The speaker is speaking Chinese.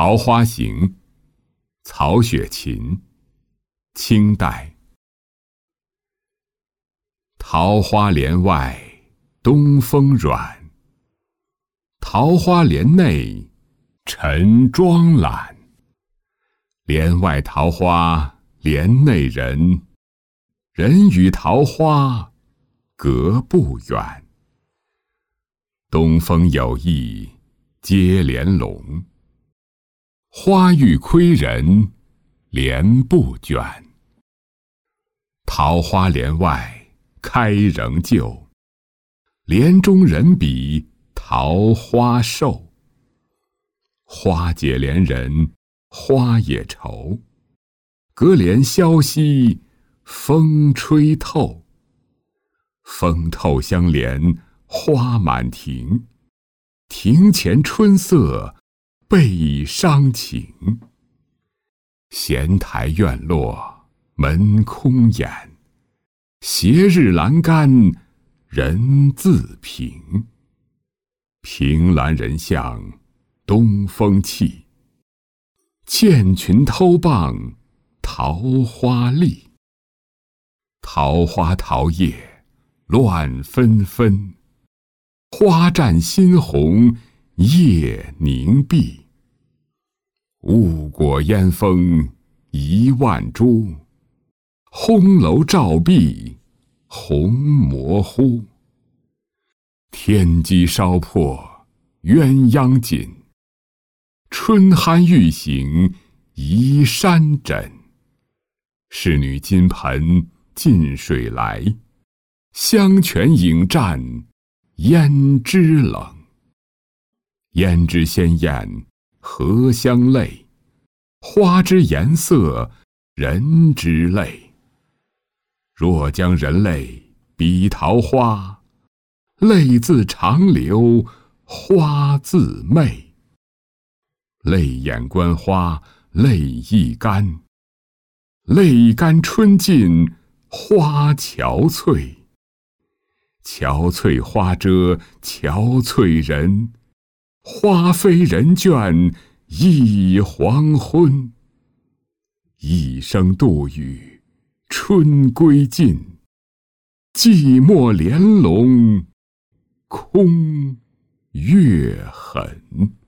桃花行》曹雪芹，清代。桃花帘外东风软，桃花帘内晨妆懒。帘外桃花帘内人，人与桃花隔不远。东风有意接帘拢，花欲窥人帘不卷。桃花帘外开仍旧，帘中人比桃花瘦。花解怜人花也愁，隔帘萧兮风吹透。风透相连花满庭，庭前春色倍伤情。闲台院落门空掩，斜日栏杆人自平。凭栏人向东风泣，箭裙偷傍桃花丽。桃花桃叶乱纷纷，花绽新红叶凝碧。雾裹烟风一万株，烘楼照壁红模糊。天机烧破鸳鸯锦，春酣欲醒移山枕。侍女金盆进水来，香泉影战胭脂冷。胭脂鲜艳荷香泪，花之颜色人之泪。若将人泪比桃花，泪自长流花自媚。泪眼观花泪亦干，泪干春尽花憔悴。憔悴花遮憔悴人，花飞人倦一黄昏。一声杜宇春归尽，寂寞帘笼空月痕。